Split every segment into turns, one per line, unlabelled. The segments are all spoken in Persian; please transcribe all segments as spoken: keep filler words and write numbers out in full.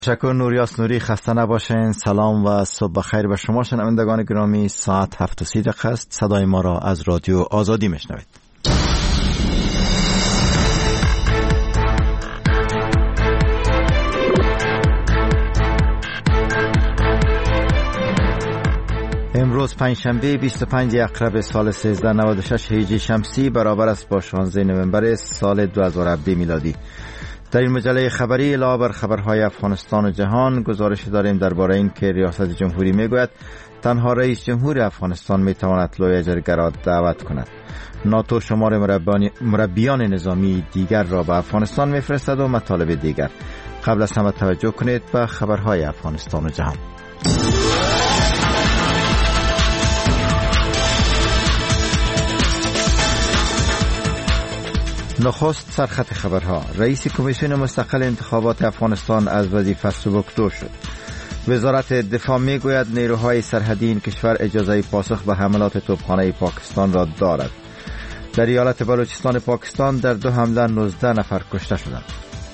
تشکر نوریاس نوری، خسته نباشین. سلام و صبح بخیر به شما شنوندگان گرامی. ساعت هفت و سی دقیقه است. صدای ما را از رادیو آزادی میشنوید. امروز پنجشنبه بیست و پنج اکتبر سال سیزده نود و شش هجری شمسی برابر است با شانزده نوامبر سال دو هزار و هفده میلادی. در این مجله خبری علاوه بر خبرهای افغانستان و جهان گزارش داریم درباره این که ریاست جمهوری میگوید تنها رئیس جمهور افغانستان میتواند لوی جرگه را دعوت کند. ناتو شمار مربیان نظامی دیگر را به افغانستان میفرستد و مطالب دیگر. قبل از همه توجه کنید به خبرهای افغانستان و جهان. نخست سرخط خبرها. رئیس کمیسیون مستقل انتخابات افغانستان از وظیفه سبکدور شد. وزارت دفاع میگوید نیروهای سرحدی این کشور اجازه پاسخ به حملات توپخانه پاکستان را دارد. در ایالت بلوچستان پاکستان در دو حمله نوزده نفر کشته شدند.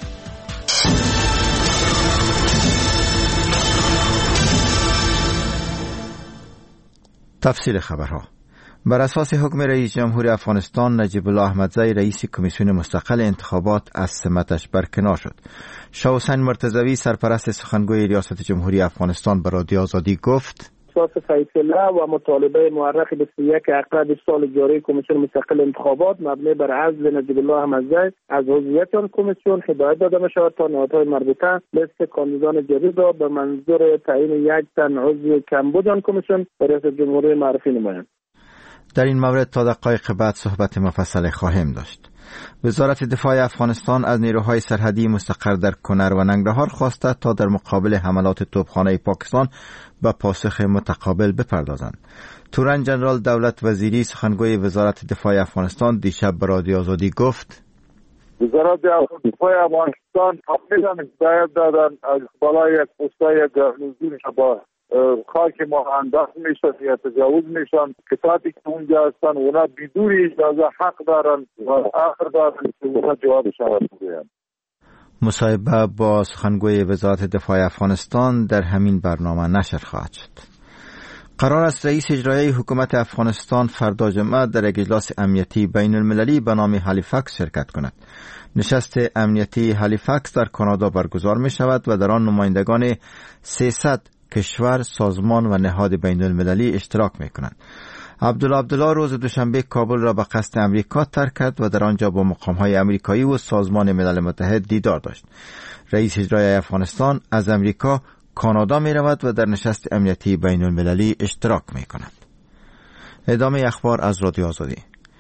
تفصیل خبرها. بر اساس حکم رئیس جمهور افغانستان نجیب الله احمدزی رئیس کمیسیون مستقل انتخابات از سمتش برکنار شد. شاه حسین مرتضوی سرپرست سخنگوی ریاست جمهوری افغانستان به رادیو آزادی گفت:
اساس فیصله و مطالبه مورخ بیست و یک اکتبر سال جاری کمیسیون مستقل انتخابات مبنی بر عزل نجیب الله احمدزی از عضویت آن کمیسیون هدایت داده می‌شود تا نهادهای مربوطه لیست کاندیدان جدید را به منظور تعیین یک تن عضو کمبود آن کمیسیون به ریاست جمهوری معرفی نمایند.
در این مورد تا دقایق بعد صحبت مفصل خواهیم داشت. وزارت دفاع افغانستان از نیروهای سرحدی مستقر در کنر و ننگرهار خواسته تا در مقابل حملات توپخانه پاکستان به پاسخ متقابل بپردازند. تورن جنرال دولت وزیری سخنگوی وزارت دفاع افغانستان دیشب به رادیو آزادی گفت:
وزارت دفاع افغانستان کاملا هدایت دادن از بالای یک پستای گرموزی با خاک ما انداخت میشن یا تجاوز میشن. کساتی که اونجا هستن اونا بدون اجازه حق دارن و آخر دارن که اونا جواب شود بگوین.
مصاحبه با سخنگوی وزارت دفاع افغانستان در همین برنامه نشر خواهد شد. قرار است رئیس اجرایی حکومت افغانستان فردا جمعه در یک اجلاس امنیتی بین المللی به نام هالیفکس شرکت کند. نشست امنیتی هالیفکس در کانادا برگزار می شود و در آن نمایندگان سیصد کشور، سازمان و نهاد بین المللی اشتراک می کنند. عبدالله عبدالله روز دوشنبه کابل را به قصد امریکا ترک کرد و در آنجا با مقام‌های امریکایی و سازمان ملل متحد دیدار داشت. رئیس اجرایی افغانستان از امریکا کانادا می رود و در نشست امنیتی بین المللی اشتراک می کند. ادامه اخبار از رادیو آزادی.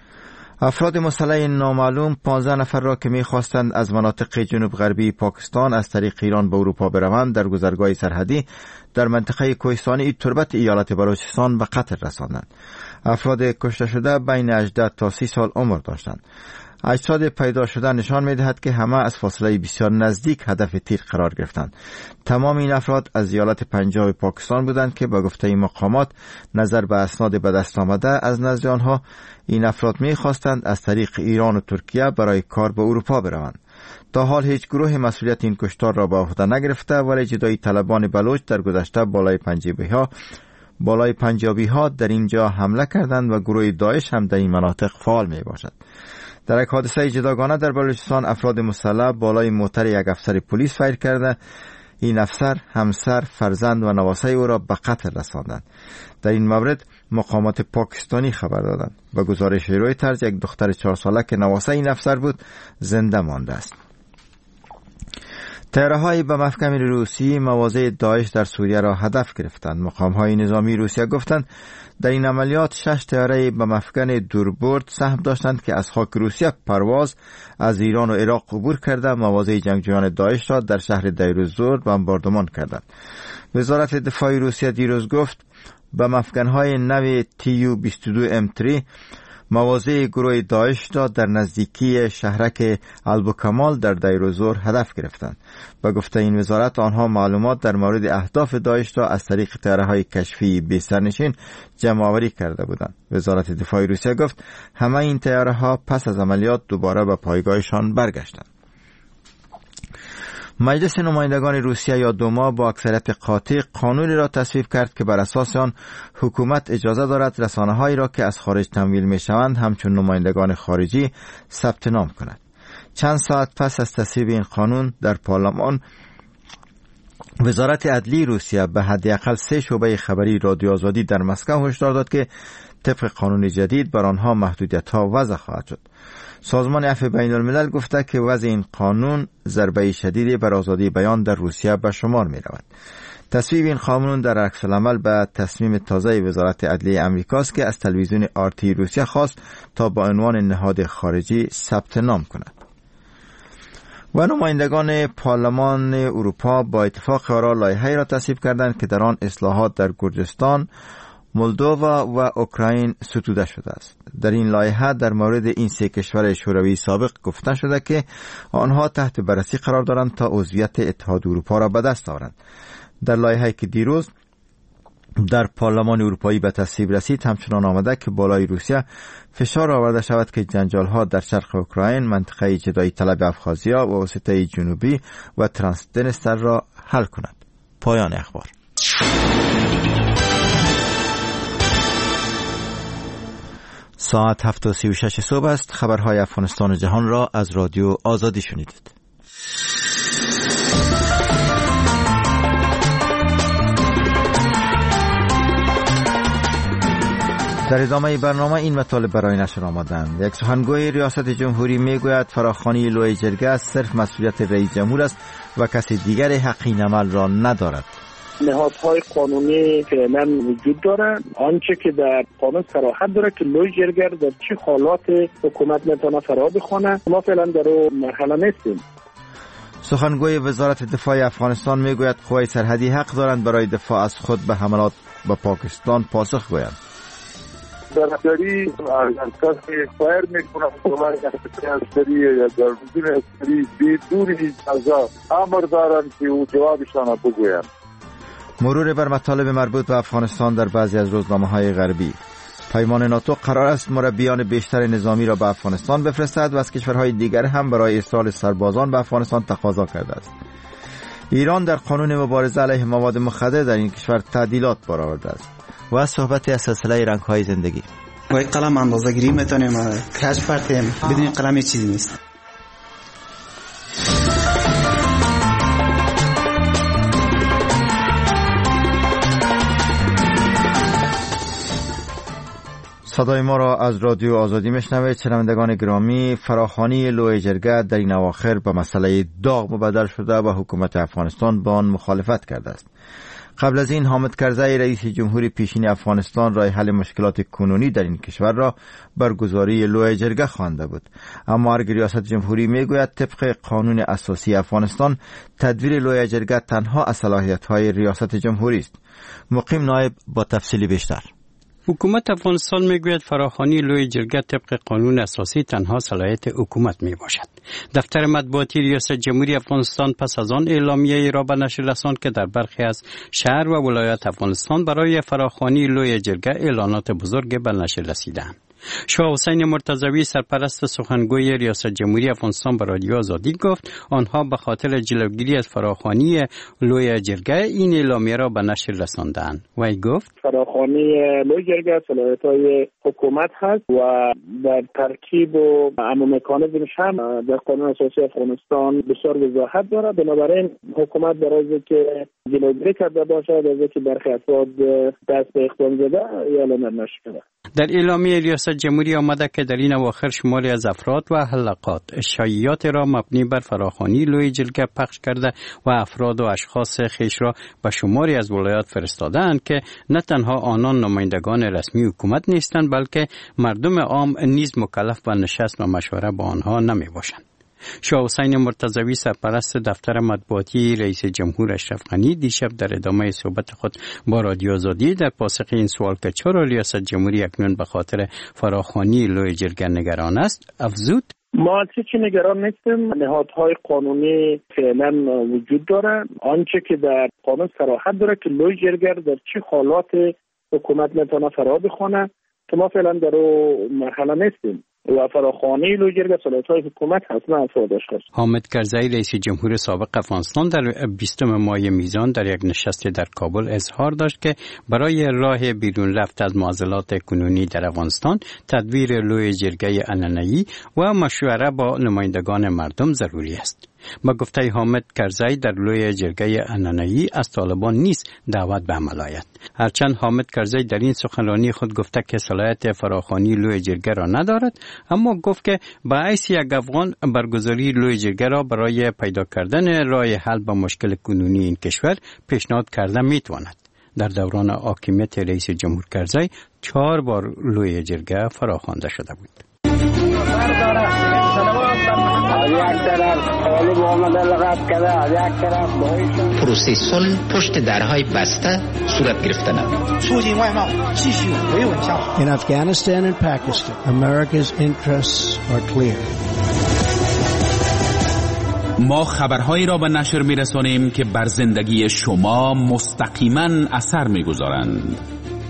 افراد مسلح نامعلوم پانزده نفر را که می‌خواستند از مناطق جنوب غربی پاکستان از طریق ایران به اروپا بروند در گذرگاه سرحدی در منطقه کوهستانی تربت ایالت بلوچستان به قتل رساندند. افراد کشته شده بین هجده تا سی سال عمر داشتند. اجساد پیدا شده نشان می‌دهد که همه از فاصله بسیار نزدیک هدف تیر قرار گرفتند. تمام این افراد از ایالت پنجاب پاکستان بودند که با گفته مقامات نظر به اسناد به دست آمده از نزد آنها این افراد می‌خواستند از طریق ایران و ترکیه برای کار به اروپا بروند. تا حال هیچ گروه مسئولیت این کشتار را به عهده نگرفته، ولی جدایی طلبان بلوچ در گذشته بالای پنجابی ها بالای پنجابی ها در اینجا حمله کردند و گروه داعش هم در این مناطق فعال می باشد. در یک حادثه جداگانه در بلوچستان افراد مسلح بالای موتر یک افسر پلیس فایر کرده. این افسر همسر، فرزند و نواسه او را به قتل رساندند. در این مورد مقامات پاکستانی خبر دادند. به گزارش رویترز یک دختر چهار ساله که نواسه این افسر بود زنده مانده است. طیاره‌های به مفکم روسی مواضع داعش در سوریه را هدف گرفتند. مقام‌های نظامی روسیه گفتند در این عملیات شش طیاره به مفکن دوربرد سهم داشتند که از خاک روسیه پرواز از ایران و عراق عبور کرده مواضع جنگجویان داعش را در شهر دیر الزور بمباردمان کردند. وزارت دفاع روسیه دیروز گفت به مفکن‌های نو تی یو بیست و دو ام سه مواضع گروه داعش را در نزدیکی شهرک البوکمال در دیر الزور هدف گرفتند. با گفته این وزارت آنها معلومات در مورد اهداف داعش را از طریق طیاره‌های کشفی بی سرنشین جمع‌آوری کرده بودند. وزارت دفاع روسیه گفت همه این طیاره‌ها پس از عملیات دوباره به پایگاهشان برگشتند. مجلس نمایندگان روسیه یا دوما با اکثریت قاطع قانونی را تصویب کرد که بر اساس آن حکومت اجازه دارد رسانه‌هایی را که از خارج تمویل می‌شوند همچون نمایندگان خارجی ثبت نام کند. چند ساعت پس از تصویب این قانون در پارلمان، وزارت عدلیه روسیه به حداقل سه شعبه خبری رادیو آزادی در مسکو هشدار داد که طبق قانون جدید بر آنها محدودیت‌ها وضع خواهد شد. سازمان عفو بین الملل گفته که وضع این قانون ضربه شدیدی بر آزادی بیان در روسیه به شمار می رود. تصویب این قانون در عکس العمل به تصمیم تازه وزارت عدلیه امریکاست که از تلویزیون آرتی روسیه خواست تا با عنوان نهاد خارجی ثبت نام کند. و نمایندگان پارلمان اروپا با اتفاق آرا لایحه‌ای را تصویب کردند که در آن اصلاحات در گرجستان، مولدووا و اوکراین ستوده شده است. در این لایحه در مورد این سه کشور شوروی سابق گفته شده که آنها تحت بررسی قرار دارند تا عضویت اتحاد اروپا را به دست آورند. در لایحه‌ای که دیروز در پارلمان اروپایی به تصویب رسید همچنان آمده که بالای روسیه فشار آورده شود که جنجال‌ها در شرق اوکراین، منطقه جدایی طلب ابخازیا و وسطای جنوبی و ترانسدنستر را حل کند. پایان اخبار. ساعت هفت و سی و شش صبح است. خبرهای افغانستان و جهان را از رادیو آزادی شنیدید. در ادامه برنامه این مطالب برای نشر آمدند. یک سخنگوی ریاست جمهوری میگوید فراخوانی لوی جرگه صرف مسئولیت رئیس جمهور است و کسی دیگر حق این عمل را ندارد.
نهادهای قانونی فعلا وجود دارد. آنچه که در قانون صراحت داره که لوی جرگه در چه حالات حکومت میتونه فرا بخونه، ما فعلا در اون مرحله نیستیم.
سخنگوی وزارت دفاع افغانستان میگوید قوای سرحدی حق دارند برای دفاع از خود به حملات به پاکستان پاسخ گویند.
درگری از کسی فایر میکنند قوای عسکری یا گروزین عسکری بدون اجازه امر دارند که او جوابشان بگویند.
مرور بر مطالب مربوط به افغانستان در بعضی از روزنامه‌های غربی. پیمان ناتو قرار است مربیان بیشتر نظامی را به افغانستان بفرستد و از کشورهای دیگر هم برای ارسال سربازان به افغانستان تقاضا کرده است. ایران در قانون مبارزه علیه مواد مخدر در این کشور تعدیلات بار آورده است. و صحبت از سلسله رنگ‌های زندگی.
با این قلم اندازه‌گیری می‌تونیم، کج پرتیم، بدون قلم چیزی نیست.
صدای ما را از رادیو آزادی میشنوید. شنوندگان گرامی، فراخوانی لوی جرگه در این اواخر به مسئله داغ مبدل شده و حکومت افغانستان با آن مخالفت کرده است. قبل از این حامد کرزی رئیس جمهوری پیشین افغانستان راه حل مشکلات کنونی در این کشور را برگزاری لوی جرگه خوانده بود. اما ارگ ریاست جمهوری میگوید طبق قانون اساسی افغانستان تدویر لوی جرگه تنها از صلاحیت‌های ریاست جمهوری است. مقیم نایب با تفصیلی بیشتر.
حکومت افغانستان میگوید فراخوانی لوی جرگه طبق قانون اساسی تنها صلاحیت حکومت می باشد. دفتر مطبوعاتی ریاست جمهوری افغانستان پس از آن اعلامیه را به نشر رساند که در برخی از شهر و ولایات افغانستان برای فراخوانی لوی جرگه اعلانات بزرگ به نشر رسیدند. شاه حسین مرتضوی سرپرست سخنگوی ریاست جمهوری افغانستان به رادیو آزادی گفت آنها به خاطر جلوگیری از فراخوانی لوی جرگه این اعلامیه را به نشر رساندند. وی گفت
فراخوانی لوی جرگه صلاحیت‌های حکومت هست و در ترکیب و عموم مکانیزمش هم در قانون اساسی افغانستان بسیار وضاحت دارد. بنابراین حکومت برای که جلوگیری کرده باشد از اینکه برخی افراد دست به اقدام زده اعلام نشده.
در اعلامیه ریاست جمهوری آمده که در این اواخر شماری از افراد و حلقات شایعات را مبنی بر فراخوانی لوی جرگه پخش کرده و افراد و اشخاص خیش را به شماری از ولایات فرستادند که نه تنها آنان نمایندگان رسمی حکومت نیستند بلکه مردم عام نیز مکلف به نشست و مشوره با آنها نمی باشند. شاه حسین مرتضوی سرپرست دفتر مطبوعاتی رئیس جمهور اشرف غنی دیشب در ادامه صحبت خود با رادیو آزادی در پاسخ این سوال که چرا ریاست جمهوری اکنون به خاطر فراخوانی لوی جرگه نگران است افزود:
ما چه نگران نیستیم. نهادهای قانونی فعلا وجود دارند. آنچه که در قانون صراحت داره که لوی جرگه در چه حالات حکومت میتونه فرا بخونه که ما فعلا در اون مرحله نیستیم. و فراخوانی لوی جرگه صلاحیت‌های حکومت حتما افراد داشته است.
حامد کرزی رئیس جمهور سابق افغانستان در بیستم ماه میزان در یک نشست در کابل اظهار داشت که برای راه بیرون رفت از معضلات کنونی در افغانستان تدبیر لوی جرگه عنعنه‌ای و مشوره با نمایندگان مردم ضروری است. با گفته حامد کرزی در لوی جرگه عنعنه‌ای از طالبان نیست دعوت به عمل آید. هرچند حامد کرزی در این سخنرانی خود گفته که صلاحیت فراخوانی لوی جرگه را ندارد، اما گفت که با حیث یک افغان برگزاری لوی جرگه را برای پیدا کردن راه حل به مشکل کنونی این کشور پیشنهاد کرده میتواند. در دوران حاکمیت رئیس جمهور کرزی چهار بار لوی جرگه فراخوانده شده بود.
پروسه صلح پشت درهای بسته صورت گرفته ندارد.
In Afghanistan and Pakistan, America's interests are clear.
ما خبرهایی را به نشر می‌رسانیم که بر زندگی شما مستقیما اثر می‌گذارند.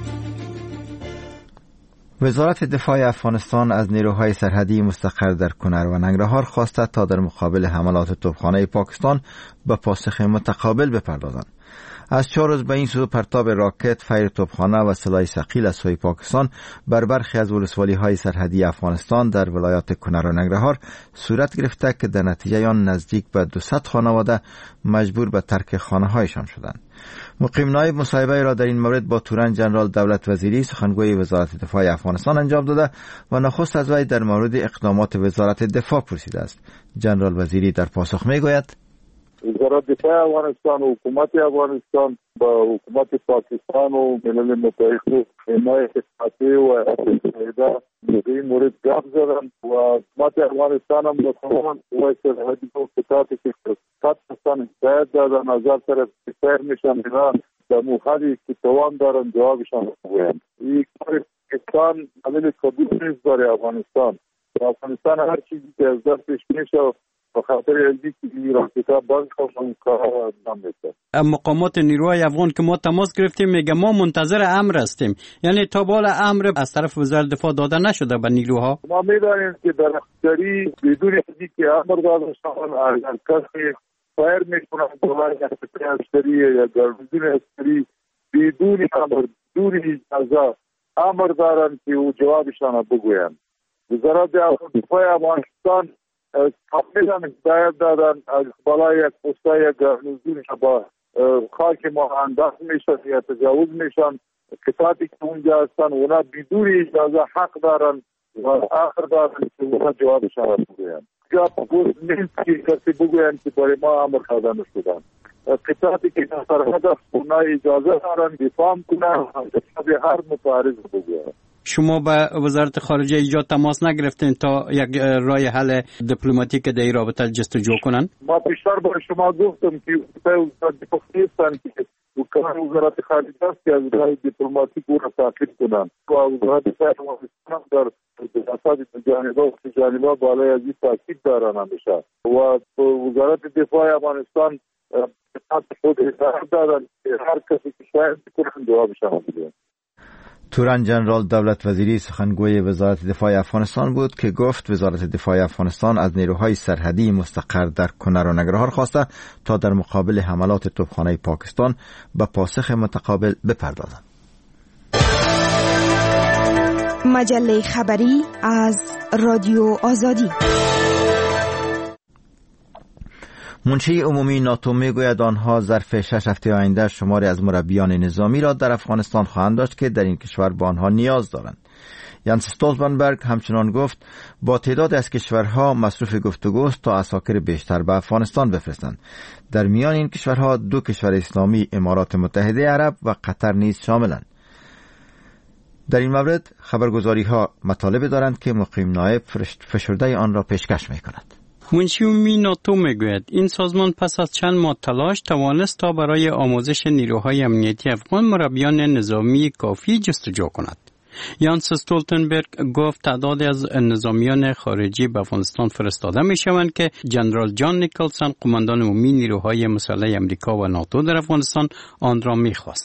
وزارت دفاع افغانستان از نیروهای سرحدی مستقر در کنر و ننگرهار خواسته تا در مقابل حملات توپخانه پاکستان به پاسخ متقابل بپردازند. از چهار روز به این سو پرتاب راکت، فیر توپخانه و سلاح ثقیل از سوی پاکستان بر برخی از ولسوالی‌های سرحدی افغانستان در ولایات کنر و ننگرهار صورت گرفته که در نتیجه آن نزدیک به دویست خانواده مجبور به ترک خانه‌هایشان شدند. مقیم نایب مصاحبه را در این مورد با تورن جنرال دولت وزیری سخنگوی وزارت دفاع افغانستان انجام داده و نخست از وی در مورد اقدامات وزارت دفاع پرسیده است. جنرال وزیری در پاسخ میگوید:
وزارت دفاع افغانستان و حکومت افغانستان با حکومت پاکستان و ملل متحد و حمایت قاطع و اتحادیه در این مورد گپ زدند و حکومت افغانستان هم با تمام قوای سرحدی و قطعاتی که صد درصد هدایت دادن از هر طرف سیر میشن اینا در موخدی که توان دارن جوابشان بگویند. این کار پاکستان قابل قبول نیست برای افغانستان. افغانستان هر چیزی که از دستش میشه و خاطر ازی که ایران کتاب بند کنم کارها انجام میده.
مقامات نیروهای افغان که ما تماس گرفتیم میگه ما منتظر امر هستیم، یعنی تا بالا امر از طرف وزارت دفاع داده نشده به نیروها.
ما میدانیم که در اختیاری بدون ازی که امر داده شدن اگر کسی فایر میکنن دولار یا اختیاری یا گرمزین اختیاری بدون امر بدون اجازه امر دارن که او جوابشان بگوین. وزارت دفاع افغانستان کاملا هدایت دادن از بالای یک پوسته یک گرمزین با خاک ما انداز میشن یا تجاوز میشن. کساتی که اونجا هستن اونا بدون اجازه حق دارن و آخر دارن که اونا جوابشان بگوین. جا پوست نیست که کسی بگوین که برای ما امر داده نشدن. کساتی که در سرحد است اونا اجازه دارن دفاع کنن و هر متعارض بگوین.
شما به وزارت خارجه ایجاد تماس نگرفتین تا یک راه حل دیپلماتیک در این رابطه جستجو کنن؟
ما پیشتر برای شما گفتم که وزارت دفاع نیستن که کار وزارت خارجه است که از راه دیپلماتیک او را تعقیب کنن و وزارت دفاع در اساس جانبه و جانبه بالای از این تاکید دارن همیشه و وزارت دفاع افغانستان خود هدایت دادن که هر کسی که شاید کنن جوابشان بده.
تورن جنرال دولت وزیری سخنگوی وزارت دفاع افغانستان بود که گفت وزارت دفاع افغانستان از نیروهای سرحدی مستقر در کنر و ننگرهار خواسته تا در مقابل حملات توپخانه پاکستان به پاسخ متقابل بپردازند.
مجله خبری از رادیو آزادی.
منشی عمومی ناتو میگوید آنها ظرف شش هفته آینده شماری از مربیان نظامی را در افغانستان خواهند داشت که در این کشور به آنها نیاز دارند. یانس استولتنبرگ همچنان گفت با تعداد از کشورها مصروف گفتگوست تا عساکر بیشتر به افغانستان بفرستند. در میان این کشورها دو کشور اسلامی امارات متحده عرب و قطر نیز شاملند. در این مورد خبرگزاری ها مطالب دارند که مقیم نایب فشرده آن را پیشکش می کند.
منشی عمومی ناتو میگوید این سازمان پس از چند ماه تلاش توانست تا برای آموزش نیروهای امنیتی افغان مربیان نظامی کافی جستجو کند. یانس استولتنبرگ گفت تعدادی از نظامیان خارجی به افغانستان فرستاده می شوند که جنرال جان نیکلسون قماندان عمومی نیروهای مسلح امریکا و ناتو در افغانستان آن را می خواست.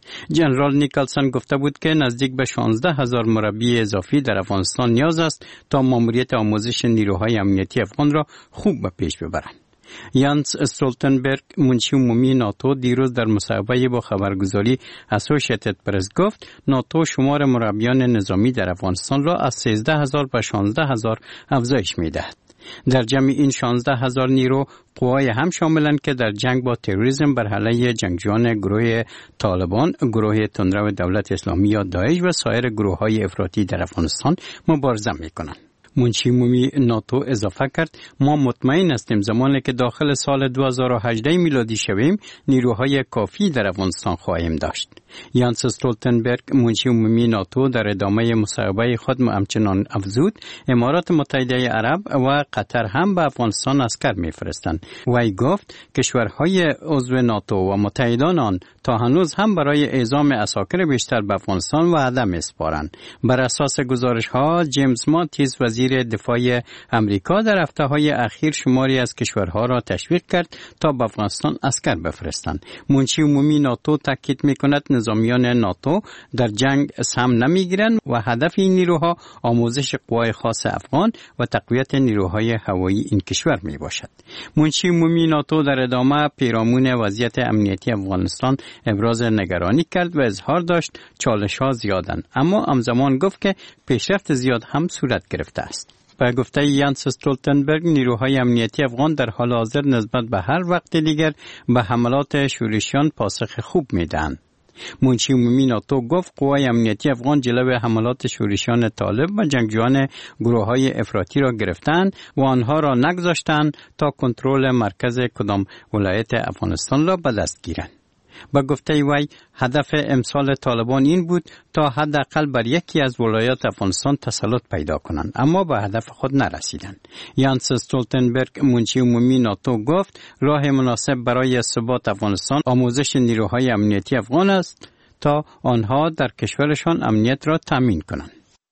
جنرال نیکلسون گفته بود که نزدیک به شانزده هزار مربی اضافی در افغانستان نیاز است تا ماموریت آموزش نیروهای امنیتی افغان را خوب به پیش ببرند. یانس استولتنبرگ منشی عمومی ناتو دیروز در مصاحبه با خبرگزاری اسوسییتد پرس گفت ناتو شمار مربیان نظامی در افغانستان را از سیزده هزار به شانزده هزار افزایش می‌دهد. در جمع این شانزده هزار نیرو قوای هم شاملند که در جنگ با تروریسم بر علیه جنگجویان گروه طالبان، گروه تندرو دولت اسلامی یا داعش و سایر گروه‌های افراطی در افغانستان مبارزه می‌کنند. منشی عمومی ناتو اضافه کرد ما مطمئن هستیم زمانی که داخل سال دو هزار و هجده میلادی شویم نیروهای کافی در افغانستان خواهیم داشت. یانس استولتنبرگ منشی عمومی ناتو در ادامه مصاحبه خود همچنان افزود امارات متحده عرب و قطر هم به افغانستان عسکر میفرستند. وی گفت کشورهای عضو ناتو و متحدان آن تا هنوز هم برای اعزام عساکر بیشتر به افغانستان وعده میسپارند. بر اساس گزارش ها جیمز ماتیس وزیر دفاع امریکا در هفته‌های اخیر شماری از کشورها را تشویق کرد تا به افغانستان عسکر بفرستند. منشی عمومی ناتو تاکید می‌کند نظامیان ناتو در جنگ سهم نمی‌گیرند و هدف این نیروها آموزش قوای خاص افغان و تقویت نیروهای هوایی این کشور میباشد. منشی عمومی ناتو در ادامه پیرامون وضعیت امنیتی افغانستان ابراز نگرانی کرد و اظهار داشت چالش‌ها زیادند، اما همزمان گفت که پیشرفت زیاد هم صورت گرفته است. به گفته یانس استولتنبرگ نیروهای امنیتی افغان در حال حاضر نسبت به هر وقت دیگر به حملات شورشیان پاسخ خوب میدهند. منشی عمومی ناتو گفت قوای امنیتی افغان جلوی حملات شورشیان طالب و جنگجویان گروه‌های افراطی را گرفتند و آنها را نگذاشتند تا کنترل مرکز کدام ولایت افغانستان را به دست گیرند. با گفته وی هدف امسال طالبان این بود تا حداقل بر یکی از ولایات افغانستان تسلط پیدا کنند، اما به هدف خود نرسیدند. یانس استولتنبرگ منشی عمومی ناتو گفت راه مناسب برای ثبات افغانستان آموزش نیروهای امنیتی افغان است تا آنها در کشورشان امنیت را تامین کنند.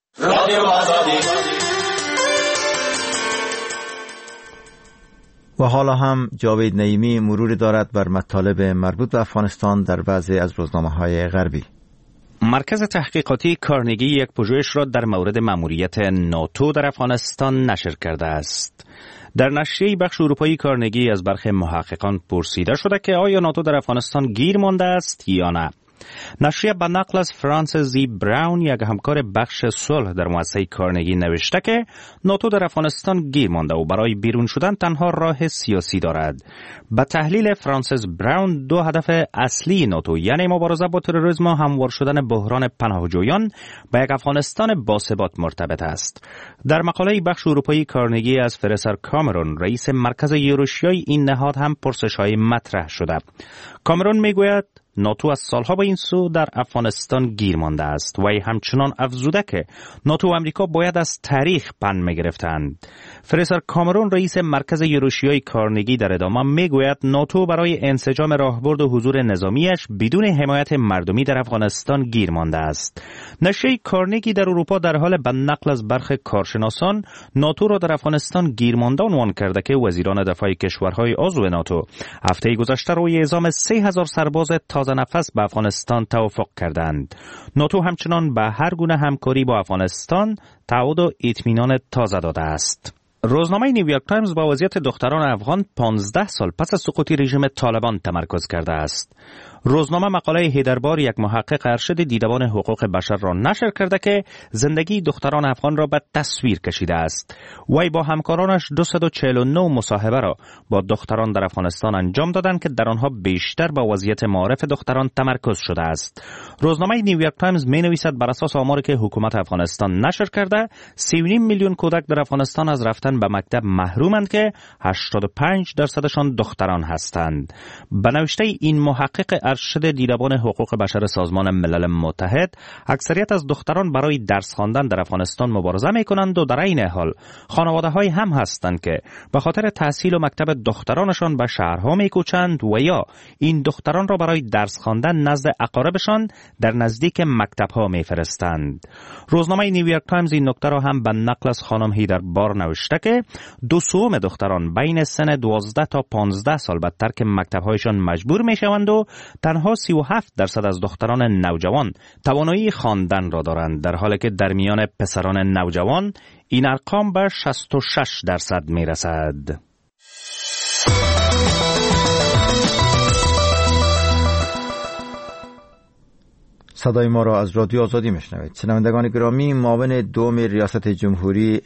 و حالا هم جاوید نعیمی مرور دارد بر مطالب مربوط به افغانستان در بعضی از روزنامه‌های غربی.
مرکز تحقیقاتی کارنگی یک پژوهش را در مورد مأموریت ناتو در افغانستان نشر کرده است. در نشریه بخش اروپایی کارنگی از برخی محققان پرسیده شده که آیا ناتو در افغانستان گیر مانده است یا نه. نشریه به نقل از فرانسیس زی براون یک همکار بخش صلح در مؤسسه کارنگی نوشته که ناتو در افغانستان گیر مانده و برای بیرون شدن تنها راه سیاسی دارد. به تحلیل فرانسیس براون دو هدف اصلی ناتو یعنی مبارزه با تروریسم و هموار شدن بحران پناهجویان با یک افغانستان باثبات مرتبط است. در مقاله بخش اروپایی کارنگی از فریسر کامرون رئیس مرکز یوروشیای این نهاد هم پرسش‌های مطرح شده. کامرون میگوید ناتو از سالها به این سو در افغانستان گیر مانده است و همچنان افزوده که ناتو و امریکا باید از تاریخ پند می‌گرفتند. فریسر کامرون رئیس مرکز یوروشیای کارنگی در ادامه میگوید ناتو برای انسجام راهبرد و حضور نظامیش بدون حمایت مردمی در افغانستان گیر مانده است. نشریه کارنگی در اروپا در حال به نقل از برخی کارشناسان ناتو را در افغانستان گیر مانده عنوان کرده که وزیران دفاع کشورهای عضو ناتو هفته گذشته روی اعزام سه هزار سرباز تازه نفس به افغانستان توافق کردند. ناتو همچنان به هر گونه همکاری با افغانستان تعهد و اطمینان تازه داده است. روزنامه نیویورک تایمز با وضعیت دختران افغان پانزده سال پس از سقوط رژیم طالبان تمرکز کرده است. روزنامه مقاله هیدربار یک محقق ارشد دیدبان حقوق بشر را نشر کرده که زندگی دختران افغان را به تصویر کشیده است. وی با همکارانش دویست و چهل و نه مصاحبه را با دختران در افغانستان انجام دادند که در آنها بیشتر با وضعیت معارف دختران تمرکز شده است. روزنامه نیویورک تایمز می نویسد بر اساس آماری که حکومت افغانستان نشر کرده سی و نیم میلیون کودک در افغانستان از رفتن به مکتب محرومند که هشتاد و پنج درصدشان دختران هستند. به نوشته این محقق ارشد دیدبان حقوق بشر سازمان ملل متحد اکثریت از دختران برای درس خواندن در افغانستان مبارزه می‌کنند و در این حال خانواده‌های هم هستند که به خاطر تحصیل و مکتب دخترانشان به شهرها می‌کوچند و یا این دختران را برای درس خواندن نزد اقاربشان در نزدیک مکتب‌ها می‌فرستند. روزنامه نیویورک تایمز این نکته را هم به نقل از خانم هیدربار نوشته که دو سوم دختران بین سن دوازده تا پانزده سال به ترک مکتب‌هایشان مجبور می‌شوند و تنها سی و هفت درصد از دختران نوجوان توانایی خواندن را دارند، در حالی که در میان پسران نوجوان این ارقام به شصت و شش درصد می‌رسد.
صدای ما را از رادیو آزادی میشنوید. شنوندگان گرامی، معاون دوم ریاست جمهوری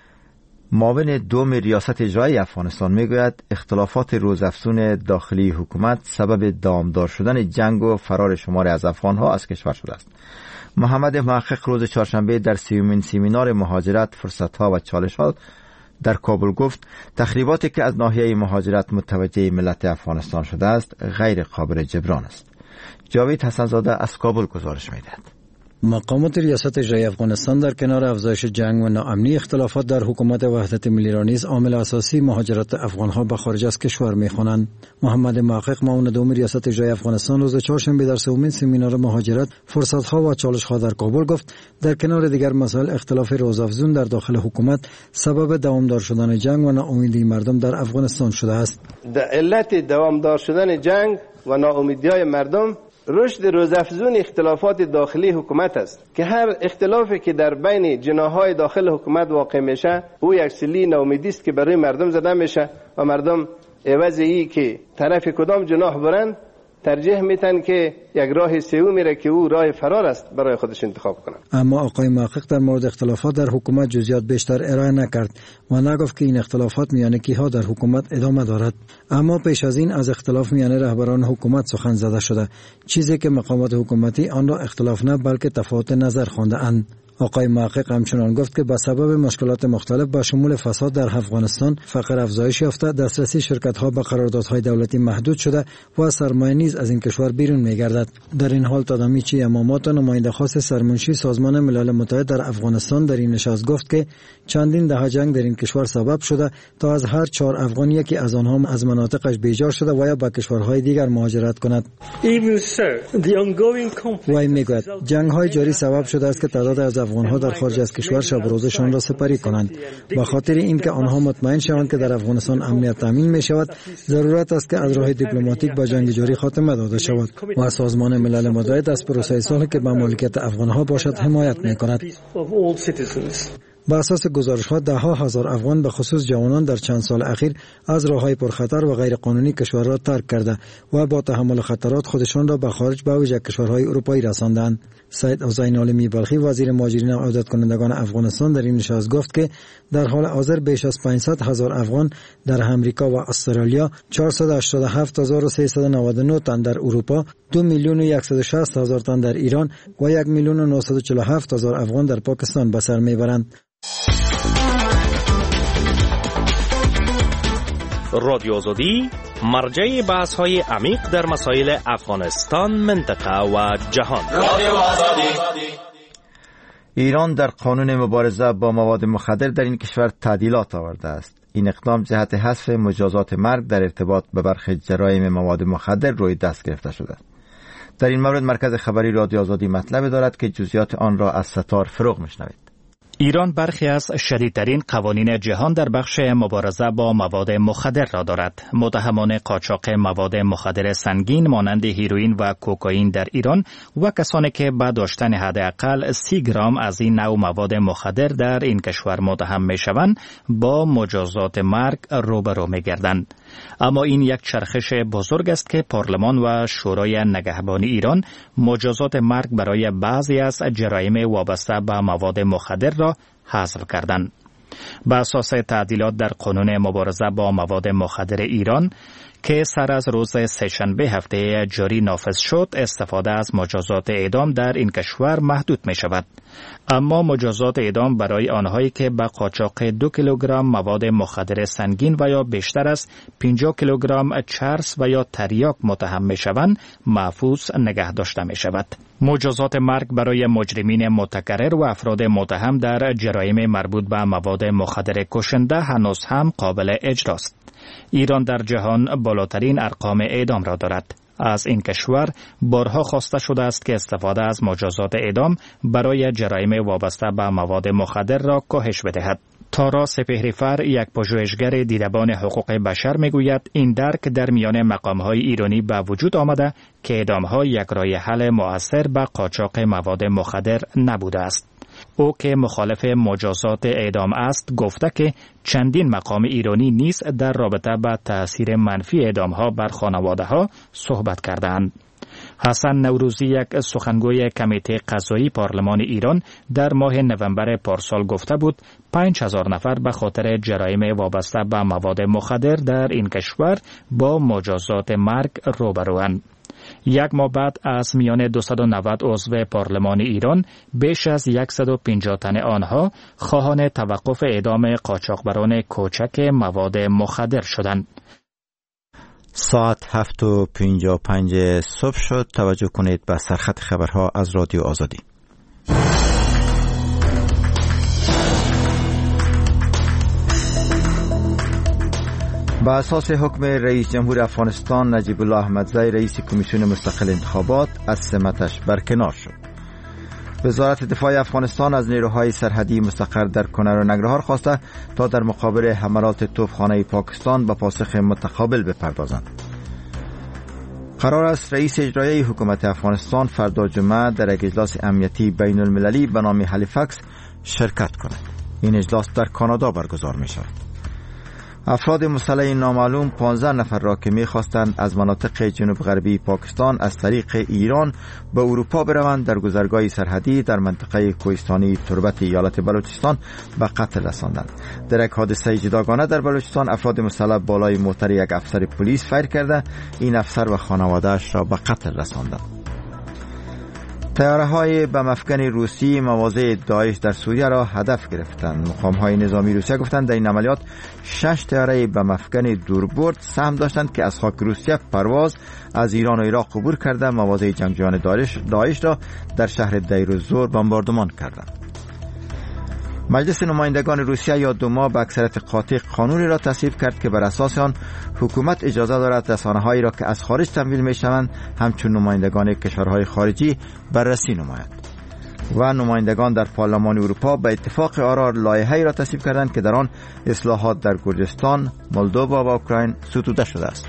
معاون دوم ریاست اجرایی افغانستان میگوید اختلافات روزافزون داخلی حکومت سبب دامدار شدن جنگ و فرار شماری از افغانها از کشور شده است. محمد محقق روز چهارشنبه در سیومین سمینار مهاجرت، فرصت‌ها و چالش‌ها در کابل گفت تخریباتی که از ناحیه مهاجرت متوجه ملت افغانستان شده است غیر قابل جبران است. جاوید حسن‌زاده از کابل گزارش می‌دهد.
مقامات ریاست اجرایی افغانستان در کنار افزایش جنگ و ناامنی، اختلافات در حکومت وحدت ملی را نیز عامل اساسی مهاجرت افغانها به خارج از کشور می‌خوانند. محمد محقق معاون دوم ریاست اجرایی افغانستان روز چهارشنبه در سومین سمینار مهاجرت، فرصت‌ها و چالش‌ها در کابل گفت در کنار دیگر مسائل اختلاف روزافزون در داخل حکومت سبب دوامدار شدن جنگ و ناامیدی مردم در افغانستان شده است.
در علت دوامدار شدن جنگ و ناامیدی‌های مردم رشد روزافزون اختلافات داخلی حکومت است که هر اختلافی که در بین جناح‌های داخل حکومت واقع میشه او یک سیلی ناامیدی است که برای مردم زده میشه و مردم عوض ای که طرف کدام جناح برن ترجیح میتن که یک راه سوم میره که او راه فرار است برای خودش انتخاب کنند.
اما آقای محقق در مورد اختلافات در حکومت جزئیات بیشتر ارائه نکرد و نگفت که این اختلافات میان کیها در حکومت ادامه دارد. اما پیش از این از اختلاف میان رهبران حکومت سخن زده شده، چیزی که مقامات حکومتی آن را اختلاف نه بلکه تفاوت نظر خوانده اند. آقای محقق همچنان گفت که به سبب مشکلات مختلف با شمول فساد در افغانستان، فقر افزایش یافته، دسترسی شرکت‌ها به قراردادهای دولتی محدود شده و سرمایه نیز از این کشور بیرون می‌گردد. در این حال تادامیچی امامات، نماینده خاص سرمنشی سازمان ملل متحد در افغانستان، در این نشست گفت که چندین دهه جنگ در این کشور سبب شده تا از هر چهار افغان یکی از آنها از مناطقش بیجار شده و یا به کشورهای دیگر مهاجرت کند. وی میگوید جنگ‌های جاری سبب شده است که تعداد از افغان‌ها در خارج از کشور شب و روزشان را سپری کنند. به خاطر اینکه آنها مطمئن شوند که در افغانستان امنیت تامین می شود، ضرورت است که از راه دیپلماتیک با جنگ جاری خاتمه داده شود و سازمان ملل متحد از پروسه صلح که به مالکیت افغان‌ها باشد حمایت می کند. با اساس گزارش‌ها ده ها هزار افغان به خصوص جوانان در چند سال اخیر از راه‌های پرخطر و غیر قانونی کشور را ترک کرده و با تحمل خطرات خودشان را به خارج به ویژه کشورهای اروپایی رساندند. سید حسین عالمی بلخی وزیر مهاجرین و عودت کنندگان افغانستان در این نشست گفت که در حال حاضر بیش از پانصد هزار افغان در امریکا و استرالیا، چهارصد و هشتاد و هفت هزار و سیصد و نود و نه تن در اروپا، دو میلیون و صد و شصت هزار تن در ایران و یک میلیون و نهصد و چهل و هفت هزار افغان در پاکستان به سر میبرند.
رادیو آزادی مرجع بحث های عمیق در مسائل افغانستان، منطقه و جهان. رادیو آزادی.
ایران در قانون مبارزه با مواد مخدر در این کشور تعدیلات آورده است. این اقدام جهت حذف مجازات مرگ در ارتباط به برخی جرایم مواد مخدر روی دست گرفته شده. در این مورد مرکز خبری رادیو آزادی مطلب دارد که جزئیات آن را از ستار فروغ میشنوید.
ایران برخی از شدیدترین قوانین جهان در بخش مبارزه با مواد مخدر را دارد. متهمان قاچاق مواد مخدر سنگین مانند هیروئین و کوکائین در ایران و کسانی که با داشتن حداقل سی گرم از این نوع مواد مخدر در این کشور متهم میشوند با مجازات مرگ روبرو میگردند. اما این یک چرخش بزرگ است که پارلمان و شورای نگهبانی ایران مجازات مرگ برای بعضی از جرایم وابسته به مواد مخدر را حذف کردند. بر اساس تعدیلات در قانون مبارزه با مواد مخدر ایران که سر از روز سه‌شنبه هفته جاری نافذ شد، استفاده از مجازات اعدام در این کشور محدود می شود. اما مجازات اعدام برای آنهایی که به قاچاق دو کیلوگرم مواد مخدر سنگین و یا بیشتر از پنجاه کیلوگرم چرس و یا تریاک متهم می شوند محفوظ نگه داشته می شود. مجازات مرگ برای مجرمین متکرر و افراد متهم در جرایم مربوط به مواد مخدر کشنده هنوز هم قابل اجراست. ایران در جهان بالاترین ارقام اعدام را دارد. از این کشور بارها خواسته شده است که استفاده از مجازات اعدام برای جرایم وابسته به مواد مخدر را کاهش بدهد.
تارا سپهریفر، یک پژوهشگر دیدبان حقوق بشر، میگوید این درک در میان مقام‌های ایرانی به وجود آمده که اعدام‌ها یک راه حل مؤثر به قاچاق مواد مخدر نبوده است. او که مخالف مجازات اعدام است گفته که چندین مقام ایرانی نیز در رابطه با تأثیر منفی اعدام‌ها بر خانواده‌ها صحبت کردند. حسن نوروزی، یک سخنگوی کمیته قضایی پارلمان ایران، در ماه نوامبر پارسال گفته بود پنج هزار نفر به خاطر جرایم وابسته به مواد مخدر در این کشور با مجازات مرگ روبروند. یک ماه بعد از میان دویست و نود عضو پارلمان ایران بیش از صد و پنجاه تن آنها خواهان توقف اعدام قاچاقبران کوچک مواد مخدر شدند.
ساعت هفت و پنجاه و پنج صبح شد. توجه کنید به سرخط خبرها از رادیو آزادی. با اساس حکم رئیس جمهور افغانستان نجیب الله احمدزی، رئیس کمیسیون مستقل انتخابات از سمتش برکنار شد. وزارت دفاع افغانستان از نیروهای سرحدی مستقر در کنر و ننگرهار خواسته تا در مقابل حملات توپخانه پاکستان به پاسخ متقابل بپردازند. قرار است رئیس اجرایی حکومت افغانستان فردا جمعه در یک اجلاس امنیتی بین المللی به نام هالیفکس شرکت کند. این اجلاس در کانادا برگزار می شود. افراد مسلح نامعلوم پانزده نفر را که می‌خواستند از مناطق جنوب غربی پاکستان از طریق ایران به اروپا بروند در گذرگاه سرحدی در منطقه کوهستانی تربت ایالت بلوچستان به قتل رساندند. در یک حادثه جداگانه در بلوچستان افراد مسلح بالای موتر یک افسر پلیس فایر کرده این افسر و خانواده‌اش را به قتل رساندند. طیاره‌های بم افکن روسی مواضع داعش در سوریه را هدف گرفتند. مقام‌های نظامی روسیه گفتند در این عملیات شش طیاره بم افکن دوربرد سهم داشتند که از خاک روسیه پرواز از ایران و عراق عبور کرده مواضع جنگجویان داعش را در شهر دیر الزور بمباردمان کردند. مجلس نمایندگان روسیه یا دوما به اکثریت قاطع قانونی را تصویب کرد که بر اساس آن حکومت اجازه دارد رسانه‌هایی را که از خارج تمویل می‌شوند همچون نمایندگان کشورهای خارجی بررسی نماید. و نمایندگان در پارلمان اروپا به اتفاق آرا لایحه‌ای را تصویب کردند که در آن اصلاحات در گرجستان، مولدووا و اوکراین ستوده شده است.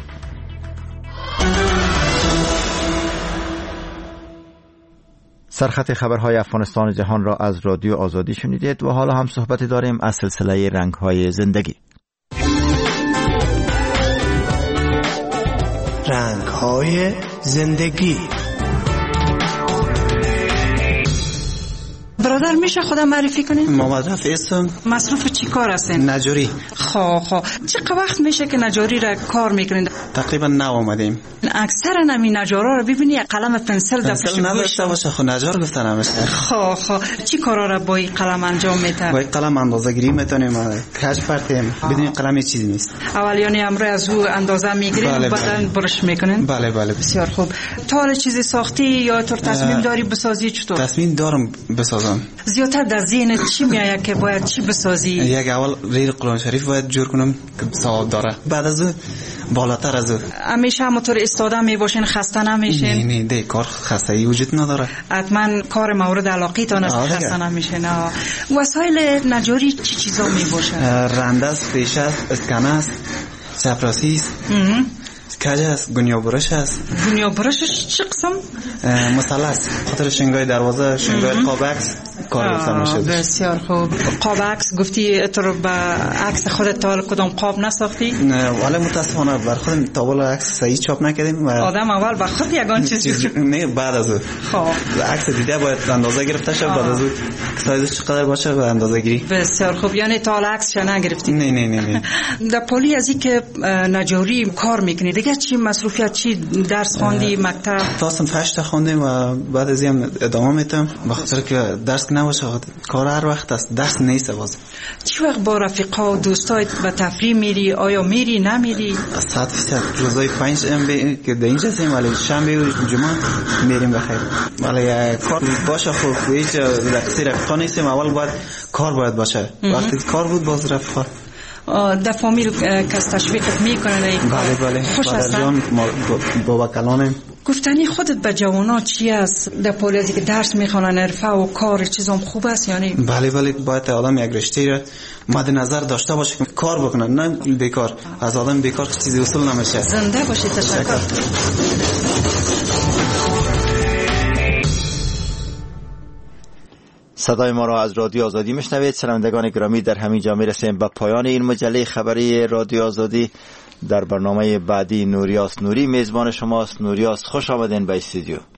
سرخط خبرهای افغانستان جهان را از رادیو آزادی شنیدید و حالا هم صحبت داریم از سلسله رنگ‌های زندگی.
رنگ‌های زندگی.
برادر میشه خودم معرفی کنین؟
محمد رفیع هستم.
مصروف چی کار هستین؟
نجاری.
خب خب چقدر وقت میشه که نجاری را کار میکنین؟
تقریبا نو آمدیم.
اکثرا نمی نجارا رو ببینی قلم پنسل دستش
نداشته باشه خب نجار گفتن همش.
خب خب چی کارا را با این قلم انجام میدن؟
با این قلم اندازه‌گیری میتونیم، کج پرتیم. بدون قلم چیزی نیست.
اولیانی امروز از او اندازه میگیرین
بله
بعدن
بله.
برش میکنین؟
بله بله.
بسیار خوب. تا حالا چیزی ساختی یا تو تصمیم داری بسازی چطور؟
تصمیم دارم بسازم.
زیادتر در ذهنت چی میآید که باید چی بسازی؟
یک اول ریل قرآن شریف باید جور کنم که ثواب داره، بعد از بالاتر از
همیشه همونطور استاده می باشین، خسته نمیشین؟
نه نه ده کار خستگی وجود نداره.
حتما کار مورد علاقه تان است، خسته نمیشین. وسایل نجاری چی چیزا می باشه؟
رنده است، ریشه است، اسکنه است، چپراسی است، کج است، گونیا برش است.
گونیا برشش چه قسم؟
مثلث، خاطر شنگای دروازه، شنگای قابکس کار گفتم میشه.
بسیار خوب. قاب عکس گفتی تو با عکس خودت تا کدام قاب نساختی؟
نه ولی متاسفانه بر خودم تا بالا عکس صحیح چاپ نکردیم.
آدم اول با خود یگان چیز
نه بعد از اون خب عکس دیده باید اندازه گرفته شه، بعد از اون سایزش چقدر باشه به اندازه گیری.
بسیار خوب. یعنی تا عکس چه نگرفتی؟
نه نه نه نه.
در پلی از اینکه نجاری کار میکنی دیگه چی مصروفیت، چی درس خواندی، مکتب؟
تا صنف هشت خوندم و بعد از این ادامه میتم به خاطر که درس نباشه کار هر وقت است، درس نیست باز.
چی وقت با رفیقا و دوستایت به تفریح میری؟ آیا میری نمیری؟
صد فیصد روزای پنج شنبه که در اینجا هستیم ولی شنبه و جمعه میریم بخیر. ولی کار باشه خوب هیچ رقصی رفیقا نیستیم، اول باید کار باید باشه. وقتی کار بود باز رفیقا
در فامیل کس تشویقت میکنه؟
بله بله.
خوش هستن؟
بابا کلانم
گفتنی خودت به جوانا چی است در پالیازی که درس میخوانن حرفه و کار چیزام خوب است یعنی؟
بله بله باید آدم یک رشته را مد نظر داشته باشه که کار بکنه، نه بیکار. از آدم بیکار چیزی اصول نمیشه.
زنده باشید. تشکر.
صدای ما را از رادیو آزادی میشنوید. شنوندگان گرامی، در همین جا میرسیم به پایان این مجله خبری رادیو آزادی. در برنامه بعدی نوریاس نوری میزبان شماست. نوریاس، خوش آمدین به استودیو.